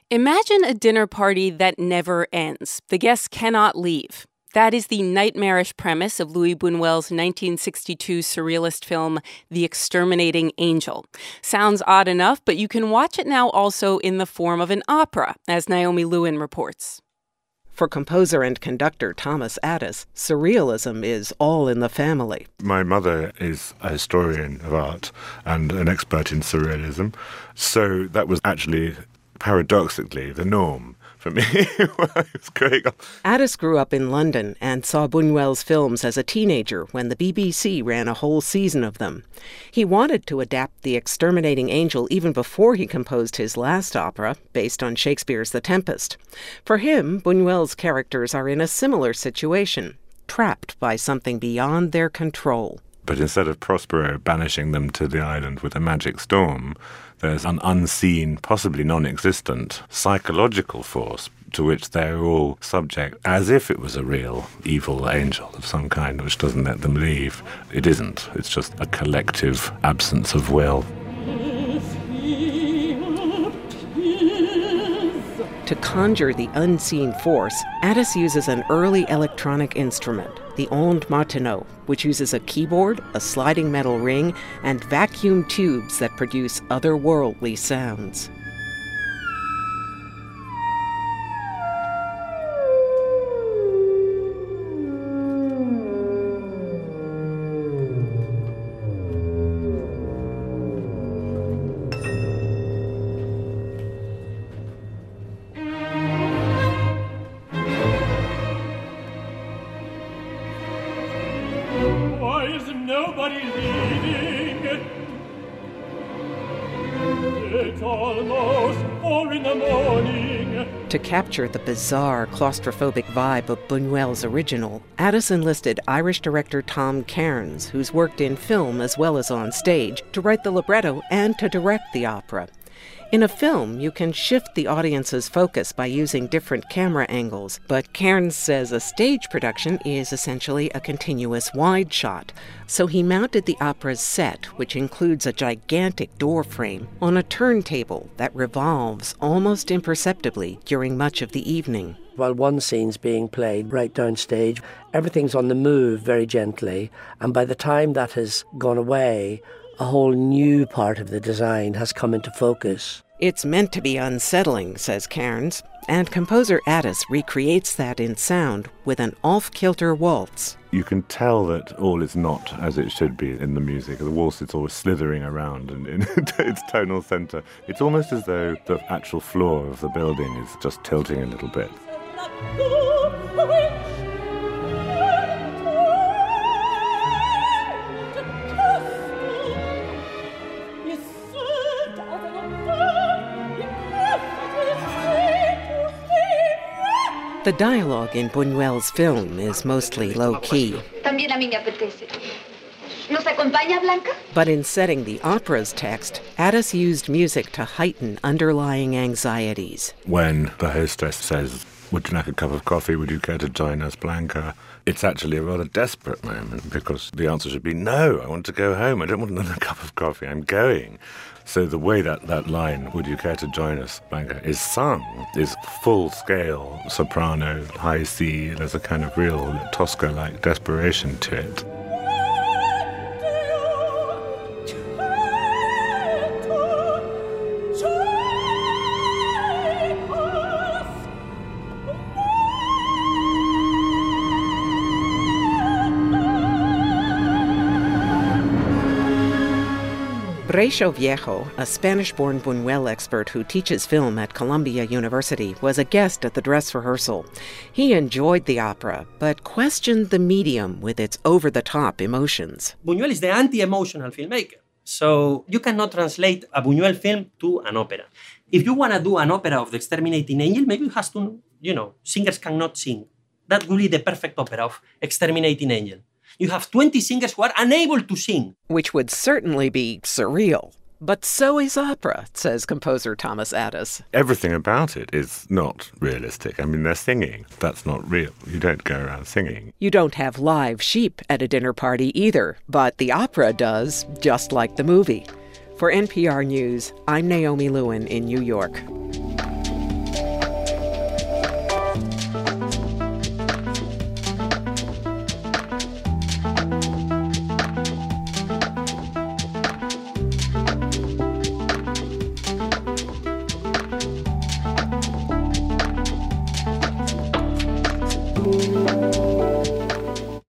Imagine a dinner party that never ends. The guests cannot leave. That is the nightmarish premise of Louis Buñuel's 1962 surrealist film, The Exterminating Angel. Sounds odd enough, but you can watch it now also in the form of an opera, as Naomi Lewin reports. For composer and conductor Thomas Addis, surrealism is all in the family. My mother is a historian of art and an expert in surrealism, so that was actually paradoxically the norm for me when I was growing up. Addis grew up in London and saw Buñuel's films as a teenager when the BBC ran a whole season of them. He wanted to adapt The Exterminating Angel even before he composed his last opera, based on Shakespeare's The Tempest. For him, Buñuel's characters are in a similar situation, trapped by something beyond their control. But instead of Prospero banishing them to the island with a magic storm, there's an unseen, possibly non-existent, psychological force to which they're all subject, as if it was a real evil angel of some kind, which doesn't let them leave. It isn't. It's just a collective absence of will. To conjure the unseen force, Addis uses an early electronic instrument, the Onde Martenot, which uses a keyboard, a sliding metal ring, and vacuum tubes that produce otherworldly sounds. Why is nobody leaving? It's almost 4 a.m. To capture the bizarre, claustrophobic vibe of Buñuel's original, Addis enlisted Irish director Tom Cairns, who's worked in film as well as on stage, to write the libretto and to direct the opera. In a film, you can shift the audience's focus by using different camera angles, but Cairns says a stage production is essentially a continuous wide shot. So he mounted the opera's set, which includes a gigantic door frame, on a turntable that revolves almost imperceptibly during much of the evening. While one scene's being played right downstage, everything's on the move very gently, and by the time that has gone away, a whole new part of the design has come into focus. It's meant to be unsettling, says Cairns, and composer Addis recreates that in sound with an off-kilter waltz. You can tell that all is not as it should be in the music. The waltz is always slithering around and in its tonal center. It's almost as though the actual floor of the building is just tilting a little bit. The dialogue in Buñuel's film is mostly low-key. También a mí me apetece. ¿Nos acompaña, Blanca? But in setting the opera's text, Addis used music to heighten underlying anxieties. When the hostess says, "Would you like a cup of coffee? Would you care to join us, Blanca?" It's actually a rather desperate moment because the answer should be, no, I want to go home. I don't want another cup of coffee. I'm going. So the way that line, "Would you care to join us, Blanca," is sung is full-scale soprano, high C. There's a kind of real Tosca-like desperation to it. Recio Viejo, a Spanish-born Buñuel expert who teaches film at Columbia University, was a guest at the dress rehearsal. He enjoyed the opera, but questioned the medium with its over-the-top emotions. Buñuel is the anti-emotional filmmaker. So you cannot translate a Buñuel film to an opera. If you want to do an opera of The Exterminating Angel, maybe you have to, singers cannot sing. That would be the perfect opera of Exterminating Angel. You have 20 singers who are unable to sing. Which would certainly be surreal. But so is opera, says composer Thomas Addis. Everything about it is not realistic. I mean, they're singing. That's not real. You don't go around singing. You don't have live sheep at a dinner party either, but the opera does, just like the movie. For NPR News, I'm Naomi Lewin in New York.